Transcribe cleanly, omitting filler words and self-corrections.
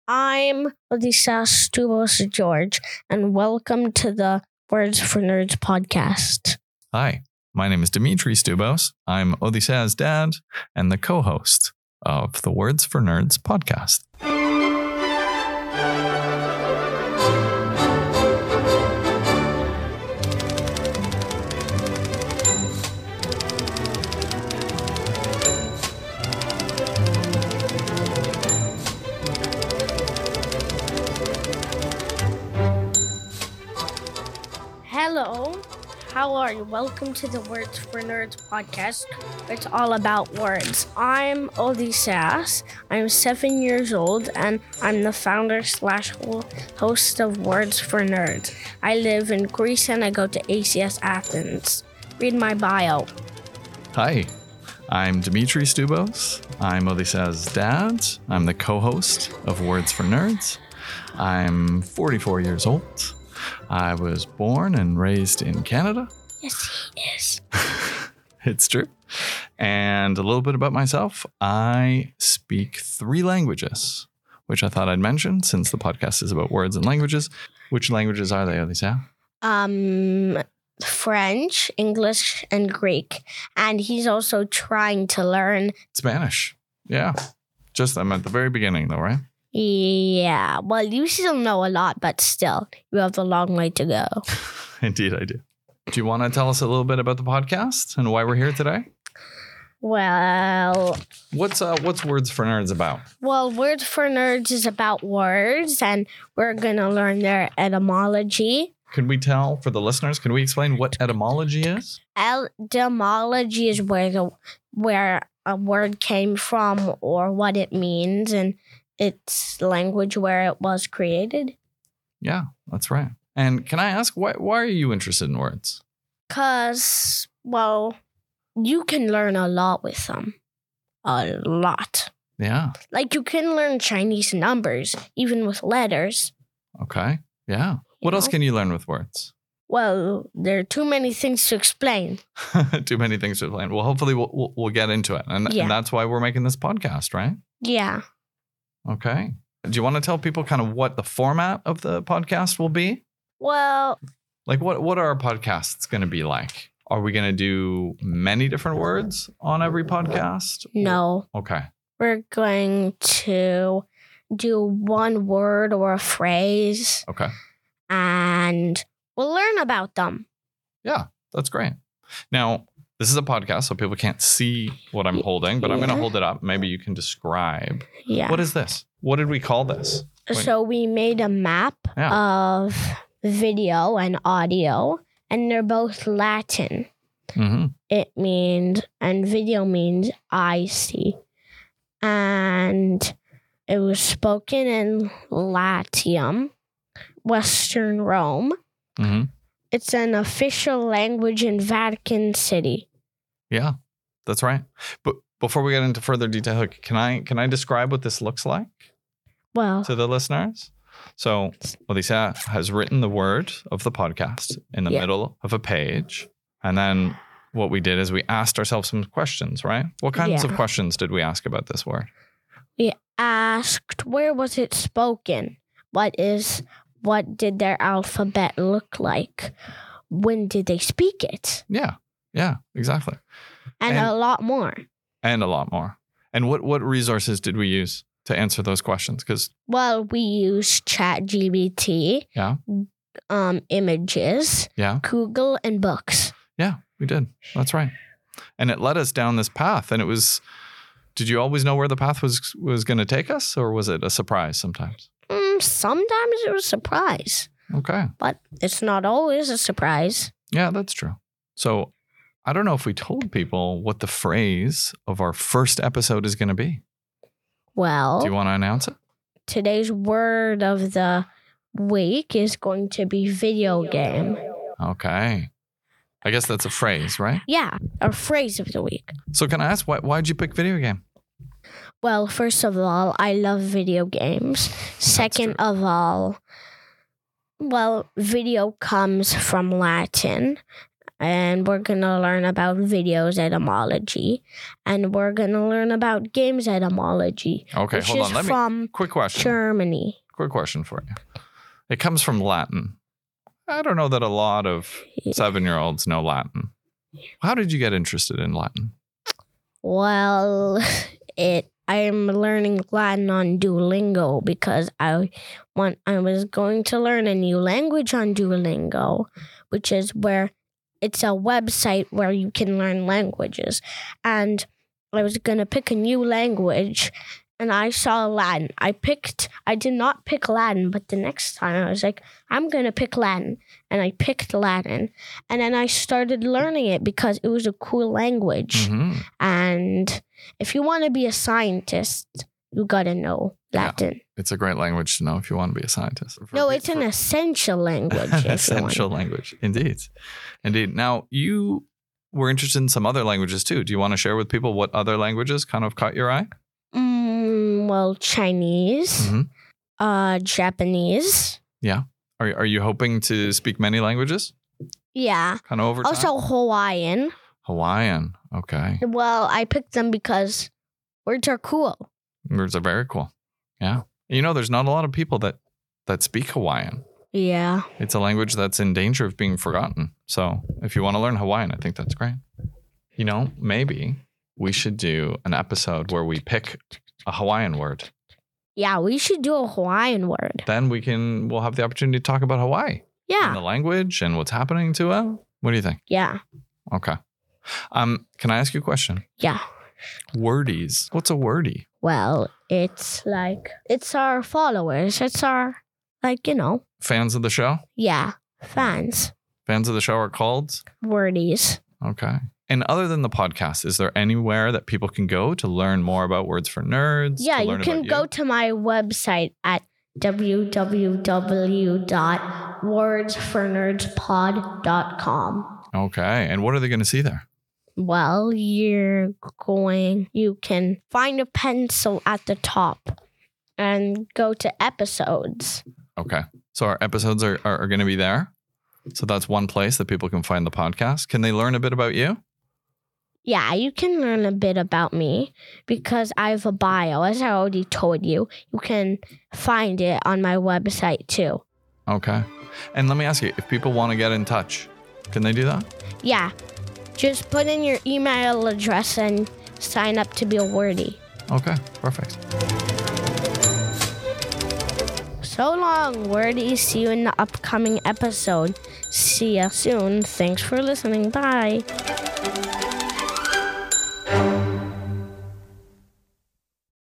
I'm Odysseus Stubos George, and welcome to the Words for Nerds podcast. Hi, my name is Dimitri Stubos. I'm Odysseus' dad and the co-host of the Words for Nerds podcast. Hello, how are you? Welcome to the Words for Nerds podcast. It's all about words. I'm Odysseus. I'm 7 years old, and I'm the founder/host of Words for Nerds. I live in Greece, and I go to ACS Athens. Read my bio. Hi, I'm Dimitri Stubos. I'm Odysseus' dad. I'm the co-host of Words for Nerds. I'm 44 years old. I was born and raised in Canada. Yes, he is. It's true. And a little bit about myself. I speak 3 languages, which I thought I'd mention since the podcast is about words and languages. Which languages are they, Odysseus? French, English, and Greek. And he's also trying to learn Spanish. Yeah. Just I'm at the very beginning though, right? Yeah, well, you still know a lot, but still, you have a long way to go. Indeed, I do. Do you want to tell us a little bit about the podcast and why we're here today? Well, What's Words for Nerds about? Words for Nerds is about words, and we're going to learn their etymology. Can we tell for the listeners, can we explain what etymology is? Etymology is where a word came from or what it means, and its language where it was created. Yeah, that's right. And can I ask, why are you interested in words? Because, you can learn a lot with them. A lot. Yeah. Like you can learn Chinese numbers, even with letters. Okay. Yeah. What else can you learn with words? Well, there are too many things to explain. Too many things to explain. Well, hopefully we'll get into it. And that's why we're making this podcast, right? Yeah. Okay. Do you want to tell people kind of what the format of the podcast will be? Well, like what are our podcasts going to be like? Are we going to do many different words on every podcast? No. Okay. We're going to do one word or a phrase. Okay. And we'll learn about them. Yeah, that's great. Now, this is a podcast, so people can't see what I'm holding, but I'm going to hold it up. Maybe you can describe. Yeah. What is this? What did we call this? So we made a map of video and audio, and they're both Latin. Mm-hmm. It means, and video means I see. And it was spoken in Latium, Western Rome. Mm-hmm. It's an official language in Vatican City. Yeah, that's right. But before we get into further detail, can I describe what this looks like to the listeners? So Odysseus has written the word of the podcast in the middle of a page. And then what we did is we asked ourselves some questions, right? What kinds of questions did we ask about this word? We asked, where was it spoken? What did their alphabet look like? When did they speak it? Yeah, exactly. And a lot more. And a lot more. And what resources did we use to answer those questions? We used ChatGPT, images, Google, and books. Yeah, we did. That's right. And it led us down this path. And did you always know where the path was going to take us? Or was it a surprise sometimes? Sometimes it was a surprise. Okay. But it's not always a surprise. Yeah, that's true. So I don't know if we told people what the phrase of our first episode is going to be. Well, do you want to announce it? Today's word of the week is going to be video game. Okay. I guess that's a phrase, right? Yeah, a phrase of the week. So can I ask, why'd you pick video game? Well, first of all, I love video games. Second of all, video comes from Latin. and we're going to learn about videos etymology, and we're going to learn about games etymology. Okay, hold on. Quick question. Germany. Quick question for you. It comes from Latin. I don't know that a lot of 7-year-olds know Latin. How did you get interested in Latin? Well, I'm learning Latin on Duolingo because I was going to learn a new language on Duolingo, which is where it's a website where you can learn languages. And I was going to pick a new language, and I saw Latin. I did not pick Latin, but the next time I was like, I'm going to pick Latin. And I picked Latin. And then I started learning it because it was a cool language. Mm-hmm. And if you want to be a scientist, you got to know Latin. Yeah, it's a great language to know if you want to be a scientist. No, it's an essential language. An essential language. Indeed. Now, you were interested in some other languages too. Do you want to share with people what other languages kind of caught your eye? Well, Chinese, Japanese. Yeah. Are you hoping to speak many languages? Yeah. Kind of over time? Also Hawaiian. Hawaiian. Okay. Well, I picked them because words are cool. Words are very cool. Yeah. There's not a lot of people that speak Hawaiian. Yeah. It's a language that's in danger of being forgotten. So if you want to learn Hawaiian, I think that's great. Maybe we should do an episode where we pick a Hawaiian word. Yeah, we should do a Hawaiian word. Then we'll have the opportunity to talk about Hawaii. Yeah. And the language and what's happening to it. What do you think? Yeah. Okay. Can I ask you a question? Yeah. Wordies. What's a wordie? Well, it's our followers. It's our, Fans of the show? Yeah, fans. Fans of the show are called? Wordies. Okay. And other than the podcast, is there anywhere that people can go to learn more about Words for Nerds? Yeah, you can go to my website at www.wordsfornerdspod.com. Okay. And what are they going to see there? Well, you can find a pencil at the top and go to episodes. Okay. So our episodes are going to be there. So that's one place that people can find the podcast. Can they learn a bit about you? Yeah, you can learn a bit about me because I have a bio. As I already told you, you can find it on my website too. Okay. And let me ask you, if people want to get in touch, can they do that? Yeah. Just put in your email address and sign up to be a wordie. Okay, perfect. So long, wordies. See you in the upcoming episode. See ya soon. Thanks for listening. Bye.